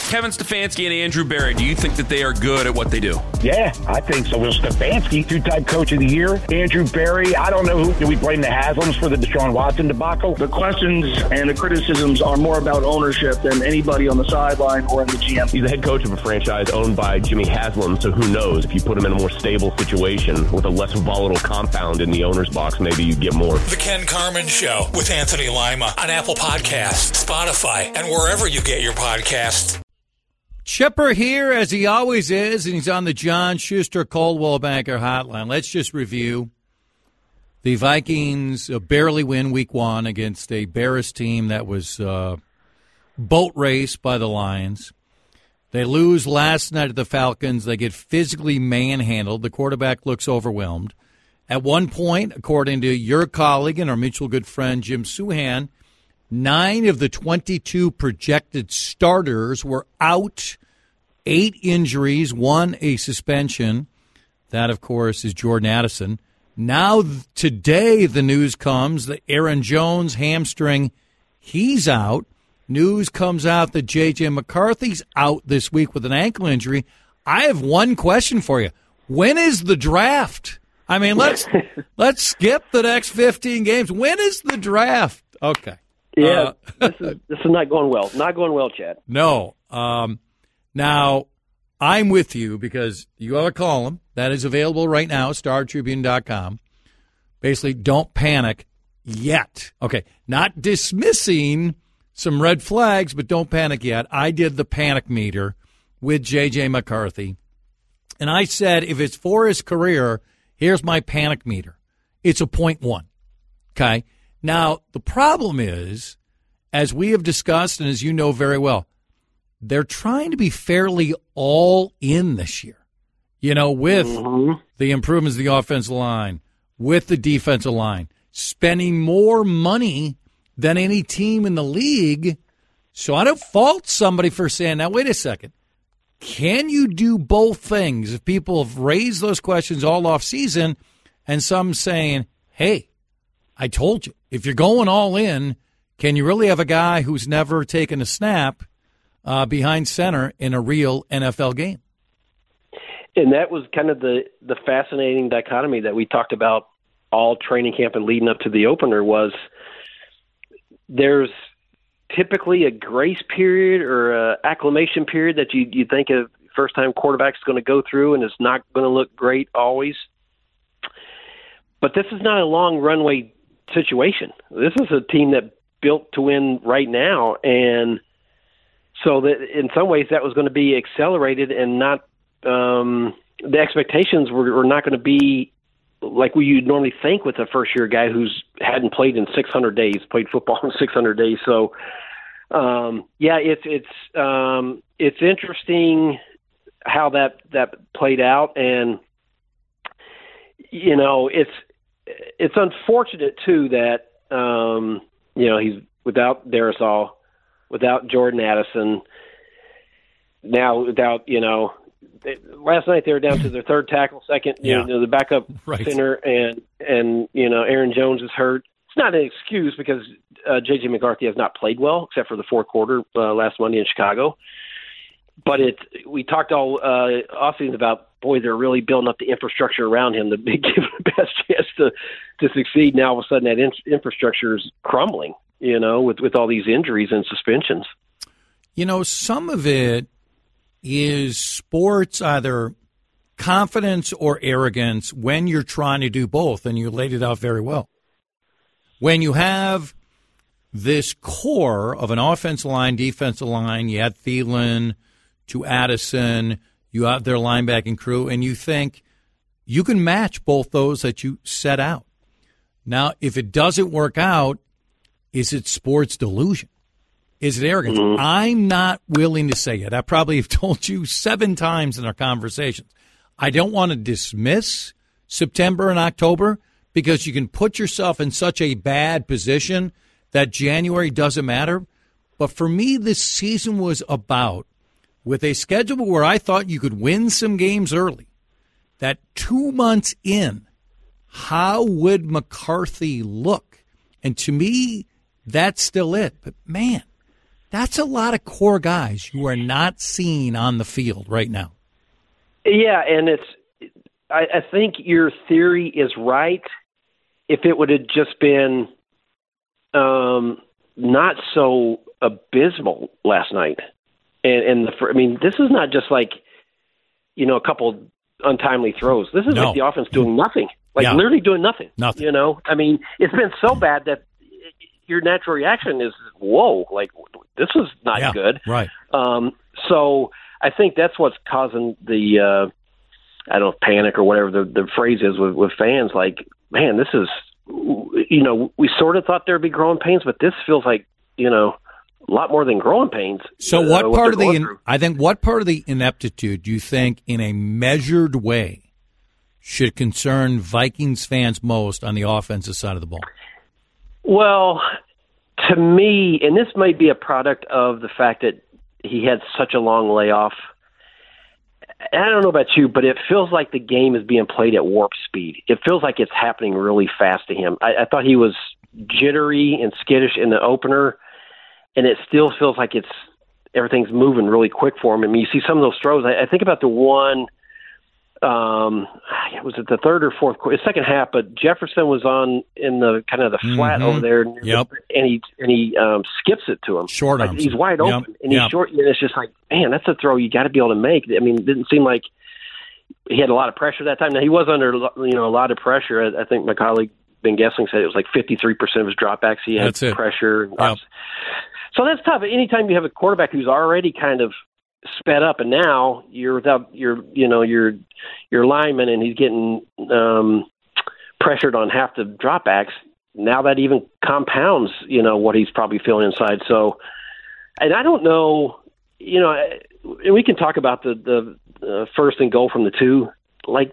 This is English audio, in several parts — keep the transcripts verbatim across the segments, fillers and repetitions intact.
Kevin Stefanski and Andrew Berry, do you think that they are good at what they do? Yeah, I think so. Well, Stefanski, two-time coach of the year. Andrew Berry, I don't know who. Do we blame the Haslams for the Deshaun Watson debacle? The questions and the criticisms are more about ownership than anybody on the sideline or in the G M. He's the head coach of a franchise owned by Jimmy Haslam, so who knows? If you put him in a more stable situation with a less volatile compound in the owner's box, maybe you get more. The Ken Carman Show with Anthony Lima on Apple Podcasts, Spotify, and wherever you get your podcasts. Chipper here, as he always is, and he's on the John Schuster Coldwell Banker Hotline. Let's just review. The Vikings uh, barely win week one against a Bears team that was uh, boat raced by the Lions. They lose last night at the Falcons. They get physically manhandled. The quarterback looks overwhelmed. At one point, according to your colleague and our mutual good friend Jim Souhan, nine of the twenty-two projected starters were out. Eight injuries, one a suspension. That, of course, is Jordan Addison. Now, today, the news comes that Aaron Jones, hamstring, he's out. News comes out that J J. McCarthy's out this week with an ankle injury. I have one question for you. When is the draft? I mean, let's let's skip the next fifteen games. When is the draft? Okay. Yeah, uh, this is this is not going well. Not going well, Chad. No. Um, now, I'm with you because you have a column that is available right now, star tribune dot com. Basically, don't panic yet. Okay, not dismissing some red flags, but don't panic yet. I did the panic meter with J J. McCarthy, and I said if it's for his career, here's my panic meter. It's a point one. Okay? Now, the problem is, as we have discussed and as you know very well, they're trying to be fairly all in this year, you know, with mm-hmm. the improvements of the offensive line, with the defensive line, spending more money than any team in the league. So I don't fault somebody for saying, now, wait a second. Can you do both things? If people have raised those questions all off season and some saying, hey, I told you, if you're going all in, can you really have a guy who's never taken a snap uh, behind center in a real N F L game? And that was kind of the, the fascinating dichotomy that we talked about all training camp and leading up to the opener was there's typically a grace period or a acclimation period that you, you think a first-time quarterback is going to go through and it's not going to look great always. But this is not a long runway situation. This is a team that built to win right now, and so that in some ways that was going to be accelerated and not um, the expectations were, were not going to be like we you'd normally think with a first-year guy who's hadn't played in six hundred days, played football in six hundred days. So, um, yeah, it's it's um, it's interesting how that that played out, and you know it's it's unfortunate too that um, you know he's without Darisaw, without Jordan Addison, now without you know. Last night they were down to their third tackle, second, yeah. you know, the backup right. center, and and you know Aaron Jones is hurt. It's not an excuse because uh, J J. McCarthy has not played well except for the fourth quarter uh, last Monday in Chicago. But it we talked all uh, offseason about boy they're really building up the infrastructure around him to give him the best chance to to succeed. Now all of a sudden that in- infrastructure is crumbling, you know, with with all these injuries and suspensions. You know, some of it is sports either confidence or arrogance when you're trying to do both, and you laid it out very well. When you have this core of an offensive line, defensive line, you add Thielen to Addison, you have their linebacking crew, and you think you can match both those that you set out. Now, if it doesn't work out, is it sports delusion? Is it arrogance? Mm-hmm. I'm not willing to say it. I probably have told you seven times in our conversations. I don't want to dismiss September and October because you can put yourself in such a bad position that January doesn't matter. But for me, this season was about, with a schedule where I thought you could win some games early, that two months in, how would McCarthy look? And to me, that's still it. But, man, That's a lot of core guys who are not seen on the field right now. Yeah, and it's. I, I think your theory is right. If it would have just been um, not so abysmal last night, and, and the, I mean, this is not just like, you know, a couple untimely throws. This is no. like the offense doing nothing, like yeah. literally doing nothing. Nothing. You know, I mean, it's been so bad that your natural reaction is, whoa, like this is not yeah, good. Right. Um, so I think that's what's causing the, uh, I don't know, panic or whatever the, the phrase is with, with fans. Like, man, this is, you know, we sort of thought there'd be growing pains, but this feels like, you know, a lot more than growing pains. So uh, what what part of the, through. I think, what part of the ineptitude do you think in a measured way should concern Vikings fans most on the offensive side of the ball? Well, to me, and this might be a product of the fact that he had such a long layoff. I don't know about you, but it feels like the game is being played at warp speed. It feels like it's happening really fast to him. I, I thought he was jittery and skittish in the opener, and it still feels like it's everything's moving really quick for him. I mean, you see some of those throws. I, I think about the one, um, was it the third or fourth quarter, second half? But Jefferson was on in the kind of the flat mm-hmm. over there, yep. and he and he um, skips it to him. Short like arms. He's wide open, yep. and he's yep. short. And it's just like, man, that's a throw you got to be able to make. I mean, it didn't seem like he had a lot of pressure that time. Now he was under, you know, a lot of pressure. I, I think my colleague Ben Guessling said it was like fifty-three percent of his dropbacks he had that's it. pressure. Yep. So that's tough. Anytime you have a quarterback who's already kind of sped up, and now you're without your, you know, your your lineman, and he's getting um, pressured on half the dropbacks. Now that even compounds, you know, what he's probably feeling inside. So, and I don't know, you know, and we can talk about the the uh, first and goal from the two, like.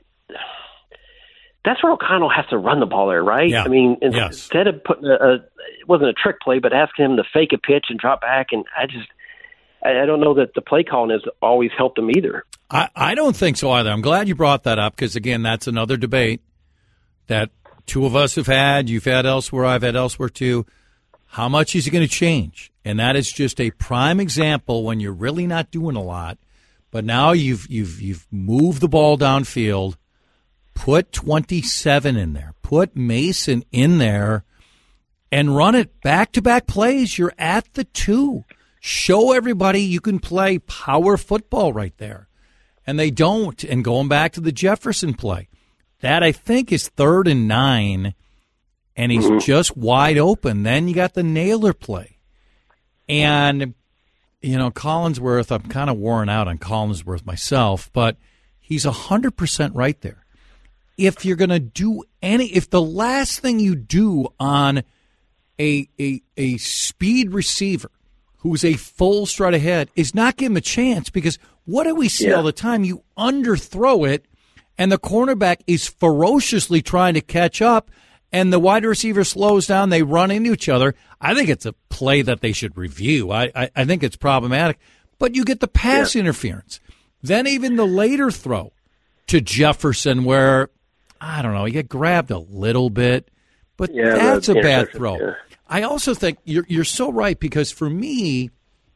That's where O'Connell has to run the ball there, right? Yeah. I mean, yes. instead of putting a, a, it wasn't a trick play, but asking him to fake a pitch and drop back, and I just, I, I don't know that the play calling has always helped him either. I, I don't think so either. I'm glad you brought that up because, again, that's another debate that two of us have had. You've had elsewhere. I've had elsewhere too. How much is he going to change? And that is just a prime example when you're really not doing a lot, but now you've you've you've moved the ball downfield. Put twenty-seven in there. Put Mason in there and run it back-to-back plays. You're at the two. Show everybody you can play power football right there. And they don't. And going back to the Jefferson play, that I think is third and nine, and he's mm-hmm. just wide open. Then you got the Naylor play. And, you know, Collinsworth, I'm kind of worn out on Collinsworth myself, but he's one hundred percent right there. If you're going to do any, if the last thing you do on a, a a speed receiver who's a full strut ahead is not give him a chance, because what do we see yeah. all the time? You underthrow it, and the cornerback is ferociously trying to catch up, and the wide receiver slows down. They run into each other. I think it's a play that they should review. I, I, I think it's problematic, but you get the pass yeah. interference. Then even the later throw to Jefferson where, I don't know, he got grabbed a little bit, but yeah, that's a bad throw. Yeah. I also think you're you're so right, because for me,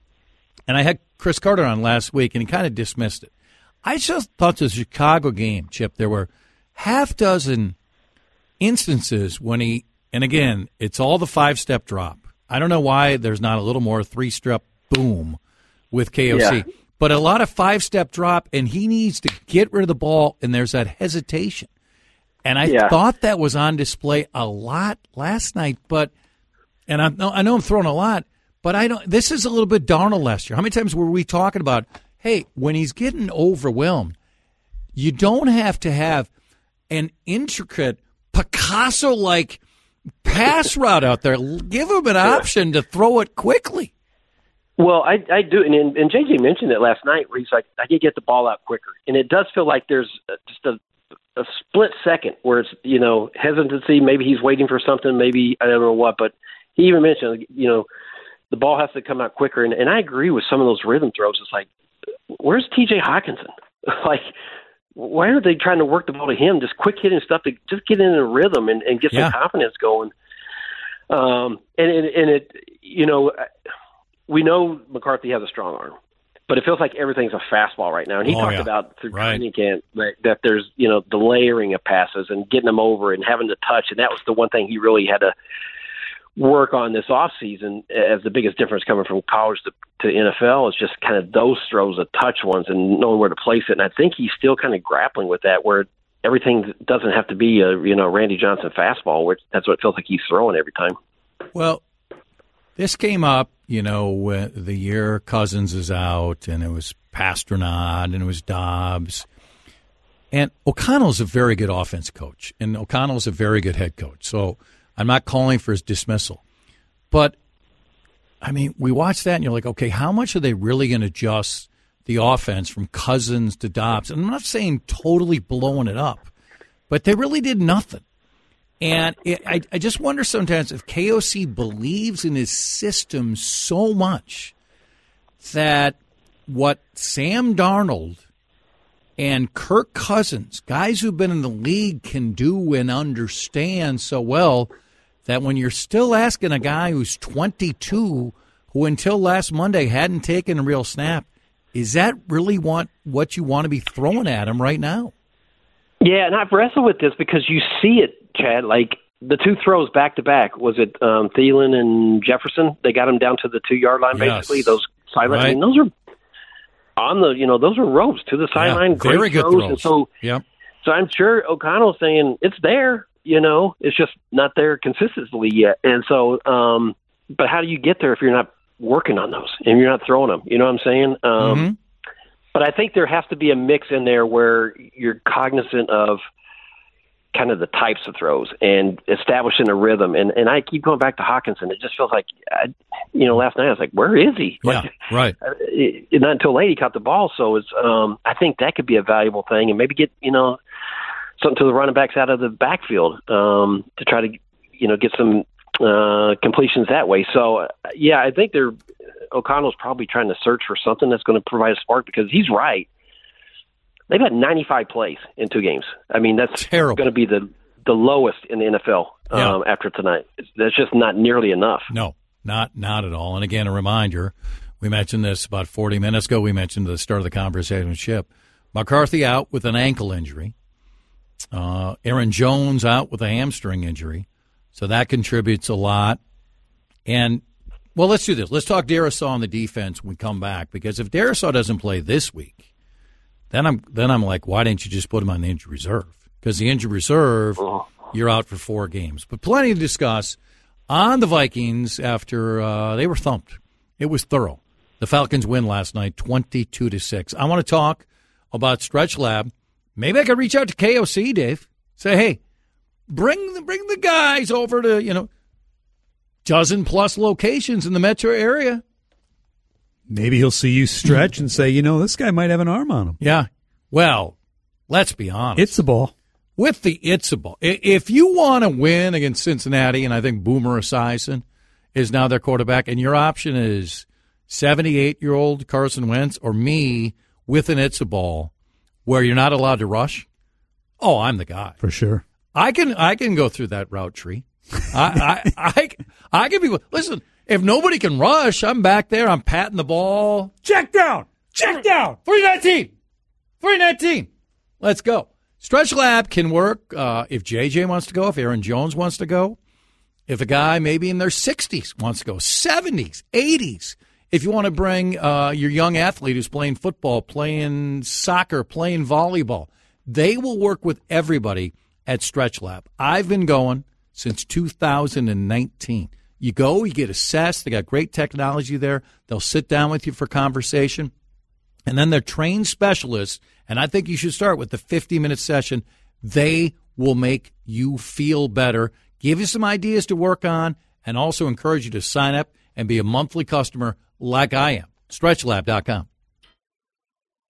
and I had Chris Carter on last week, and he kind of dismissed it. I just thought the Chicago game, Chip, there were half dozen instances when he, and again, it's all the five-step drop. I don't know why there's not a little more three-step boom with K O C. Yeah. But a lot of five-step drop, and he needs to get rid of the ball, and there's that hesitation. And I yeah. thought that was on display a lot last night, but and I know I know I'm throwing a lot, but I don't. This is a little bit Darnold last year. How many times were we talking about, hey, when he's getting overwhelmed, you don't have to have an intricate Picasso-like pass route out there. Give him an option to throw it quickly. Well, I, I do, and, and J J mentioned it last night, where he's like, I can get the ball out quicker, and it does feel like there's just a a split second where it's, you know, hesitancy. Maybe he's waiting for something. Maybe I don't know what, but he even mentioned, you know, the ball has to come out quicker. And, and I agree with some of those rhythm throws. It's like, where's T J Hawkinson? Like, why are they trying to work the ball to him? Just quick hitting stuff to just get in a rhythm and, and get some yeah. confidence going. Um, and, and, and it, you know, we know McCarthy has a strong arm, but it feels like everything's a fastball right now. And he oh, talked yeah. about through right. training camp that, that there's, you know, the layering of passes and getting them over and having to touch. And that was the one thing he really had to work on this offseason as the biggest difference coming from college to, to N F L is just kind of those throws, the touch ones, and knowing where to place it. And I think he's still kind of grappling with that, where everything doesn't have to be a, you know, Randy Johnson fastball, which that's what it feels like he's throwing every time. Well, this came up, you know, the year Cousins is out, and it was Pasternack, and it was Dobbs. And O'Connell's a very good offense coach, and O'Connell's a very good head coach. So I'm not calling for his dismissal. But, I mean, we watch that, and you're like, okay, how much are they really going to adjust the offense from Cousins to Dobbs? And I'm not saying totally blowing it up, but they really did nothing. And it, I, I just wonder sometimes if K O C believes in his system so much that what Sam Darnold and Kirk Cousins, guys who've been in the league, can do and understand so well that when you're still asking a guy who's twenty-two, who until last Monday hadn't taken a real snap, is that really want, what you want to be throwing at him right now? Yeah, and I've wrestled with this because you see it, Chad, like the two throws back-to-back. Was it um, Thielen and Jefferson? They got him down to the two-yard line, yes. basically. Those sidelines. Right. I mean, those are on the, you know, those are ropes to the sideline. Yeah, very great good throws. throws. And so, yep. so I'm sure O'Connell's saying it's there, you know, it's just not there consistently yet. And so, um, but how do you get there if you're not working on those and you're not throwing them? You know what I'm saying? Um, mm-hmm. But I think there has to be a mix in there where you're cognizant of kind of the types of throws and establishing a rhythm. And, and I keep going back to Hawkinson. It just feels like, I, you know, last night I was like, where is he? Yeah, like, right. It, it, not until late he caught the ball. So it's, um, I think that could be a valuable thing, and maybe get, you know, something to the running backs out of the backfield um, to try to, you know, get some uh, completions that way. So, uh, yeah, I think they're, O'Connell's probably trying to search for something that's going to provide a spark, because he's right. They've had ninety-five plays in two games. I mean, that's Terrible. going to be the, the lowest in the N F L um, yeah. after tonight. It's, that's just not nearly enough. No, not not at all. And again, a reminder, we mentioned this about forty minutes ago. We mentioned at the start of the conversation with Chip. McCarthy out with an ankle injury. Uh, Aaron Jones out with a hamstring injury. So that contributes a lot. And, well, let's do this. Let's talk Darrisaw on the defense when we come back, because if Darrisaw doesn't play this week, Then I'm then I'm like, why didn't you just put him on the injury reserve? Because the injury reserve, you're out for four games. But plenty to discuss on the Vikings after uh, they were thumped. It was thorough. The Falcons win last night, twenty-two to six. I want to talk about Stretch Lab. Maybe I could reach out to K O C, Dave. Say, hey, bring the bring the guys over to, you know, dozen plus locations in the metro area. Maybe he'll see you stretch and say, you know, this guy might have an arm on him. Yeah. Well, let's be honest. It's the ball. With the it's a ball. If you want to win against Cincinnati, and I think Boomer Esiason is now their quarterback, and your option is seventy-eight-year-old Carson Wentz or me with an it's a ball where you're not allowed to rush, oh, I'm the guy. For sure. I can I can go through that route tree. I, I, I, I can be – listen – if nobody can rush, I'm back there. I'm patting the ball. Check down. Check down. three nineteen. three nineteen. Let's go. Stretch Lab can work uh, if J J wants to go, if Aaron Jones wants to go, if a guy maybe in their sixties wants to go, seventies, eighties. If you want to bring uh, your young athlete who's playing football, playing soccer, playing volleyball, they will work with everybody at Stretch Lab. I've been going since two thousand nineteen. You go, you get assessed. They got great technology there. They'll sit down with you for conversation. And then they're trained specialists, and I think you should start with the fifty-minute session. They will make you feel better, give you some ideas to work on, and also encourage you to sign up and be a monthly customer like I am. stretch lab dot com.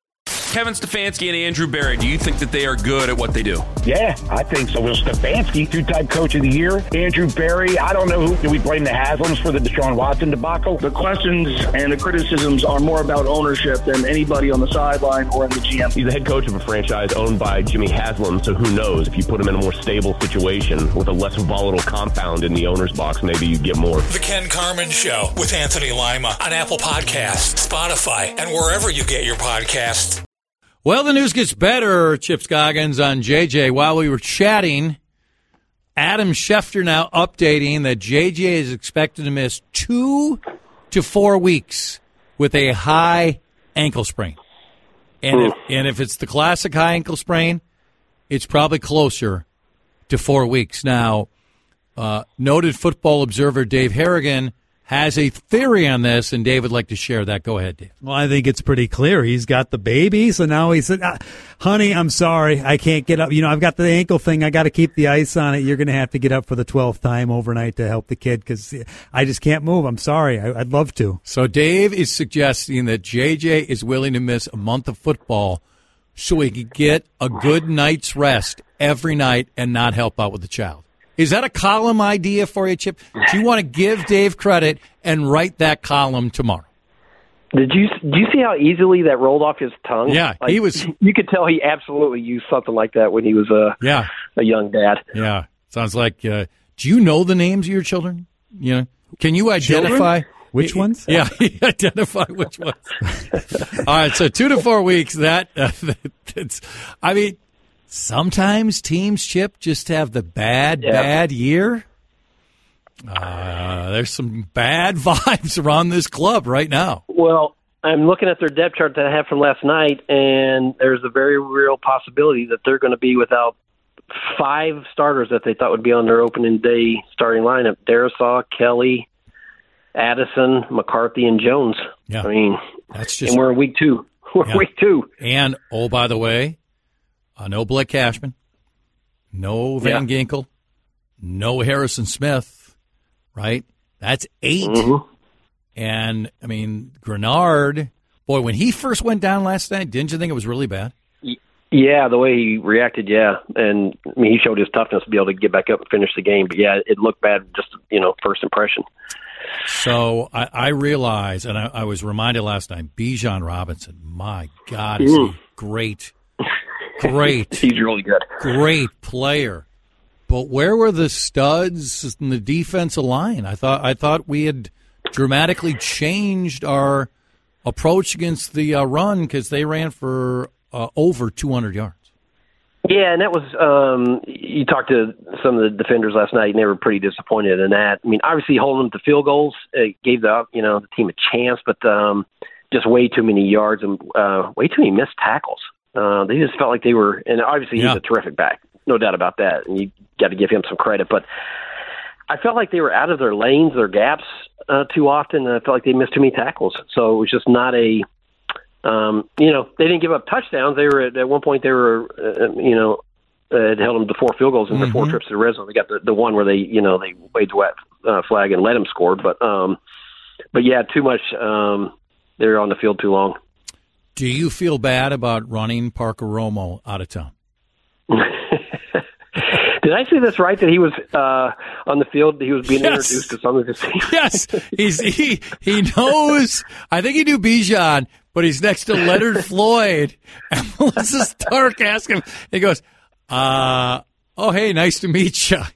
Kevin Stefanski and Andrew Berry, do you think that they are good at what they do? Yeah, I think so. Will Stefanski, two-time coach of the year. Andrew Berry, I don't know who. Do we blame the Haslams for the Deshaun Watson debacle? The questions and the criticisms are more about ownership than anybody on the sideline or in the G M. He's the head coach of a franchise owned by Jimmy Haslam, so who knows? If you put him in a more stable situation with a less volatile compound in the owner's box, maybe you get more. The Ken Carman Show with Anthony Lima on Apple Podcasts, Spotify, and wherever you get your podcasts. Well, the news gets better, Chip Scoggins on J J. While we were chatting, Adam Schefter now updating that J J is expected to miss two to four weeks with a high ankle sprain. And if, and if it's the classic high ankle sprain, it's probably closer to four weeks. Now, uh, noted football observer Dave Harrigan has a theory on this, and Dave would like to share that. Go ahead, Dave. Well, I think it's pretty clear. He's got the baby, so now he said, ah, honey, I'm sorry. I can't get up. You know, I've got the ankle thing. I got to keep the ice on it. You're going to have to get up for the twelfth time overnight to help the kid because I just can't move. I'm sorry. I, I'd love to. So Dave is suggesting that J J is willing to miss a month of football so he can get a good night's rest every night and not help out with the child. Is that a column idea for you, Chip? Do you want to give Dave credit and write that column tomorrow? Did you do you see how easily that rolled off his tongue? Yeah, like, he was. You could tell he absolutely used something like that when he was a yeah. a young dad. Yeah, sounds like. Uh, do you know the names of your children? You know, can you identify children? Which ones? Yeah, identify which ones. All right, so two to four weeks. That uh, that's. I mean. Sometimes teams, Chip, just have the bad, yeah. bad year. Uh, there's some bad vibes around this club right now. Well, I'm looking at their depth chart that I have from last night, and there's a very real possibility that they're going to be without five starters that they thought would be on their opening day starting lineup. Darisaw, Kelly, Addison, McCarthy, and Jones. Yeah. I mean, that's just, and we're in week two. We're yeah. week two. And, oh, by the way, Uh, no Blake Cashman, no Van yeah. Ginkel, no Harrison Smith, right? That's eight. Mm-hmm. And, I mean, Grenard, boy, when he first went down last night, didn't you think it was really bad? Yeah, the way he reacted, yeah. And, I mean, he showed his toughness to be able to get back up and finish the game. But, yeah, it looked bad just, you know, first impression. So I, I realize, and I, I was reminded last night, Bijan Robinson, my God, is mm. he great. Great. He's really good. Great player. But where were the studs in the defensive line? I thought I thought we had dramatically changed our approach against the uh, run because they ran for uh, over two hundred yards. Yeah, and that was um, – you talked to some of the defenders last night, and they were pretty disappointed in that. I mean, obviously holding them to field goals it gave the, you know, the team a chance, but um, just way too many yards and uh, way too many missed tackles. Uh, they just felt like they were, and obviously yeah. he's a terrific back, no doubt about that, and you got to give him some credit. But I felt like they were out of their lanes, their gaps uh, too often, and I felt like they missed too many tackles. So it was just not a, um, you know, they didn't give up touchdowns. They were at one point they were, uh, you know, uh, had held them to four field goals in mm-hmm. their four trips to the red zone. They got the, the one where they, you know, they waved the wet uh, flag and let them score. But, um, but yeah, too much. Um, they were on the field too long. Do you feel bad about running Parker Romo out of town? Did I say this right, that he was uh, on the field, he was being yes. introduced to some of his team? Yes. He's, he he knows, I think he knew Bijan, but he's next to Leonard Floyd. And Melissa Stark asked him, he goes, uh, oh, hey, nice to meet you.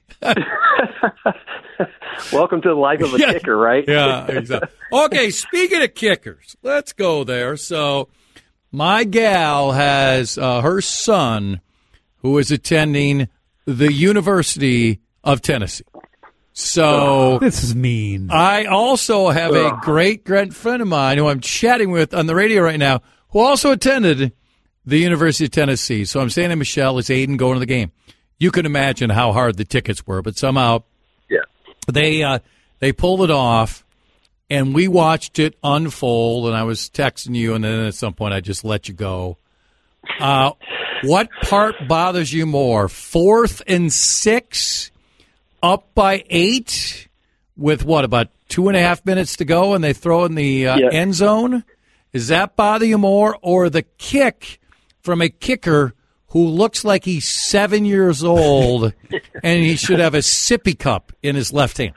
Welcome to the life of a yeah. kicker, right? Yeah, exactly. Okay, speaking of kickers, let's go there. So my gal has uh, her son who is attending the University of Tennessee. So oh, this is mean. I also have oh. a great, great friend of mine who I'm chatting with on the radio right now who also attended the University of Tennessee. So I'm saying to Michelle, is Aiden going to the game? You can imagine how hard the tickets were, but somehow yeah. they uh, they pulled it off, and we watched it unfold, and I was texting you, and then at some point I just let you go. Uh, what part bothers you more, fourth and six, up by eight, with what, about two and a half minutes to go, and they throw in the uh, yeah. end zone? Does that bother you more, or the kick from a kicker who looks like he's seven years old and he should have a sippy cup in his left hand.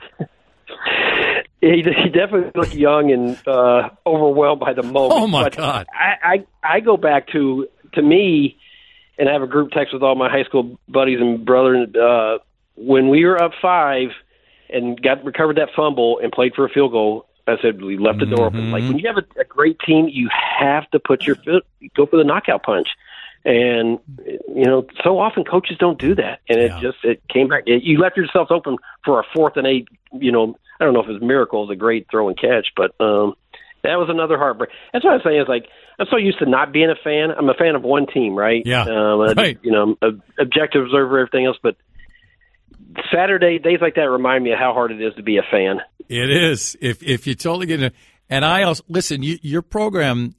He, he definitely looked young and uh, overwhelmed by the moment. Oh, my but God. I, I, I go back to, to me, and I have a group text with all my high school buddies and brothers, uh, when we were up five and got recovered that fumble and played for a field goal, I said we left the door open. Mm-hmm. Like, when you have a, a great team, you have to put your foot, go for the knockout punch. And, you know, so often coaches don't do that. And it yeah. just, it came back. It, you left yourself open for a fourth and eight, you know, I don't know if it's miracle is a great throw and catch, but um, that was another heartbreak. That's what I'm saying is, like, I'm so used to not being a fan. I'm a fan of one team, right? Yeah, um, right. You know, I'm objective observer, everything else. But Saturday, days like that remind me of how hard it is to be a fan. It is. If if you totally get it. And I also, listen, you, your program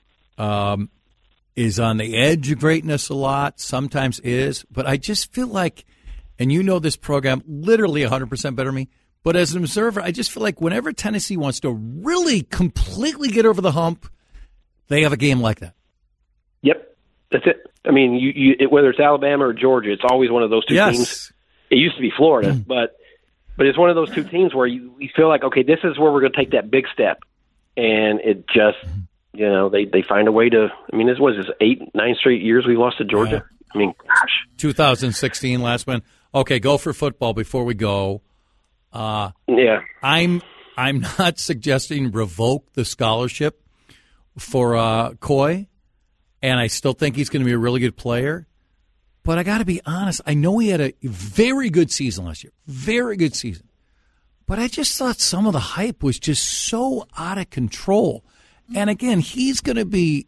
um, is on the edge of greatness a lot, sometimes is. But I just feel like, and you know this program literally one hundred percent better than me, but as an observer, I just feel like whenever Tennessee wants to really completely get over the hump, they have a game like that. Yep, that's it. I mean, you, you it, whether it's Alabama or Georgia, it's always one of those two yes. teams. It used to be Florida, but but it's one of those two teams where you, you feel like, okay, this is where we're going to take that big step, and it just, you know, they, they find a way to. I mean, this was this eight, nine straight years we lost to Georgia. Yeah. I mean, gosh, two thousand sixteen last win. Okay, go for football before we go. Uh, yeah, I'm I'm not suggesting revoke the scholarship for uh, Coy, and I still think he's going to be a really good player. But I got to be honest, I know he had a very good season last year, very good season. But I just thought some of the hype was just so out of control. And again, he's going to be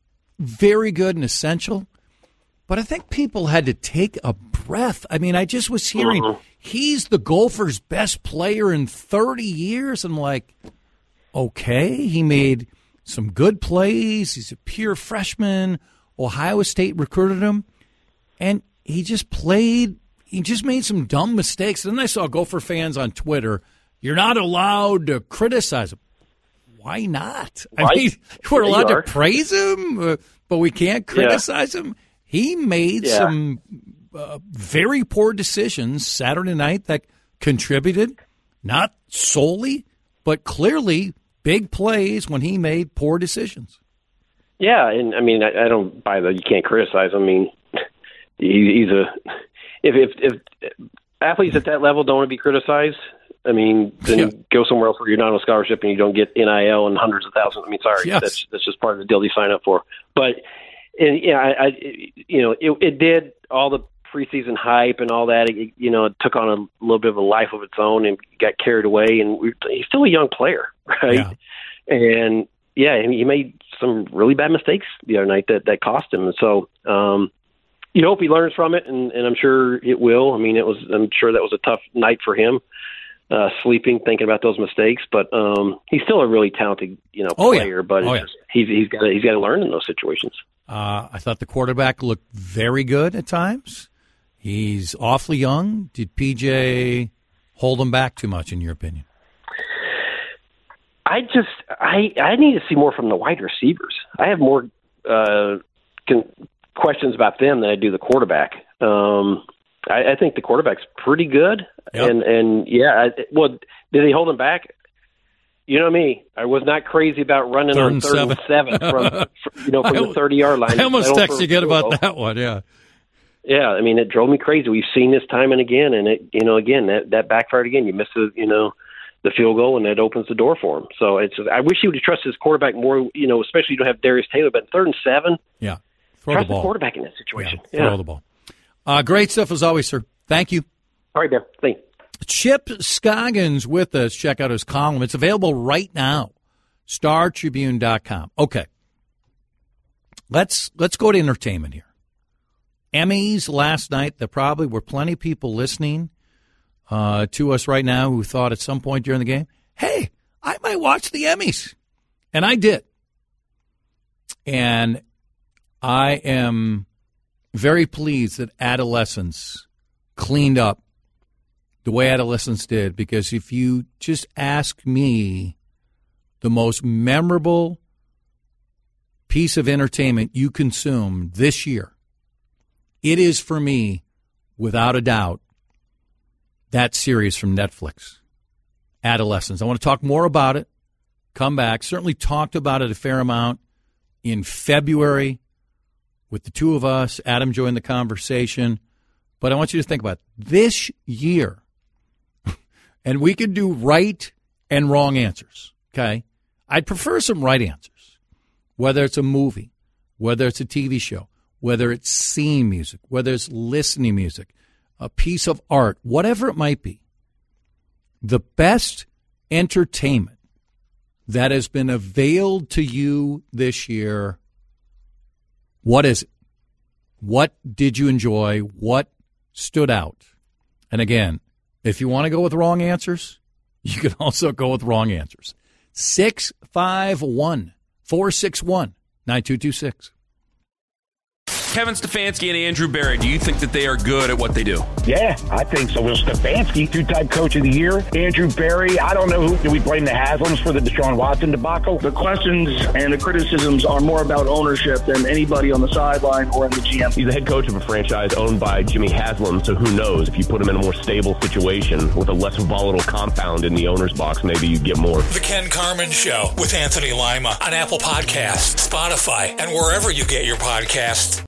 very good and essential. But I think people had to take a breath. I mean, I just was hearing mm-hmm. he's the Gophers' best player in thirty years. I'm like, okay, he made some good plays. He's a pure freshman. Ohio State recruited him. And he just played, he just made some dumb mistakes. And then I saw Gopher fans on Twitter, you're not allowed to criticize him. Why not? Right. I mean, we're yeah, allowed to praise him, uh, but we can't criticize yeah. him. He made yeah. some uh, very poor decisions Saturday night that contributed, not solely, but clearly big plays when he made poor decisions. Yeah, and I mean, I, I don't buy the you can't criticize him. I mean, he, he's a if, if if athletes at that level don't want to be criticized, I mean, then yeah. go somewhere else where you're not on a scholarship and you don't get N I L and hundreds of thousands. I mean, sorry, yes. that's that's just part of the deal you sign up for. But and yeah, I, I you know, it, it did all the preseason hype and all that. It, you know, it took on a little bit of a life of its own and got carried away. And we, he's still a young player, right? Yeah. And yeah, and he made some really bad mistakes the other night that that cost him. And so. um You hope he learns from it, and, and I'm sure it will. I mean, it was. I'm sure that was a tough night for him, uh, sleeping, thinking about those mistakes. But um, he's still a really talented, you know, oh, player. Yeah. But oh, it's yeah. just, he's he's got he's got to learn in those situations. Uh, I thought the quarterback looked very good at times. He's awfully young. Did P J hold him back too much, in your opinion? I just I I need to see more from the wide receivers. I have more. Uh, con- questions about them than I do the quarterback. Um, I, I think the quarterback's pretty good. Yep. And, and yeah, I, well, did he hold him back? You know me. I was not crazy about running third on third seven. and seven from, from you know from I, the thirty-yard line. I almost texted you again about that one, yeah. Yeah, I mean, it drove me crazy. We've seen this time and again, and it, you know, again, that, that backfired again. You miss the, you know, the field goal, and that opens the door for him. So it's. I wish he would trust his quarterback more, you know, especially you don't have Darius Taylor, but third and seven. Yeah. Throw Trust the ball. the quarterback in that situation. Yeah, throw yeah. the ball. Uh, great stuff as always, sir. Thank you. All right, Ben. Thanks. Chip Scoggins with us. Check out his column. It's available right now. Star Tribune dot com. Okay. Let's let's go to entertainment here. Emmys last night. There probably were plenty of people listening uh, to us right now who thought at some point during the game, hey, I might watch the Emmys. And I did. And I am very pleased that Adolescence cleaned up the way Adolescence did, because if you just ask me the most memorable piece of entertainment you consumed this year, it is for me, without a doubt, that series from Netflix, Adolescence. I want to talk more about it. Come back. Certainly talked about it a fair amount in February with the two of us. Adam joined the conversation. But I want you to think about it. This year, and we could do right and wrong answers, okay? I'd prefer some right answers, whether it's a movie, whether it's a T V show, whether it's seeing music, whether it's listening music, a piece of art, whatever it might be. The best entertainment that has been availed to you this year, what is it? What did you enjoy? What stood out? And again, if you want to go with wrong answers, you can also go with wrong answers. six five one, four six one, nine two two six. Kevin Stefanski and Andrew Berry, do you think that they are good at what they do? Yeah, I think so. Will Stefanski, two-time coach of the year. Andrew Berry, I don't know who. Do we blame the Haslams for the Deshaun Watson debacle? The questions and the criticisms are more about ownership than anybody on the sideline or in the G M. He's the head coach of a franchise owned by Jimmy Haslam, so who knows? If you put him in a more stable situation with a less volatile compound in the owner's box, maybe you get more. The Ken Carman Show with Anthony Lima on Apple Podcasts, Spotify, and wherever you get your podcasts.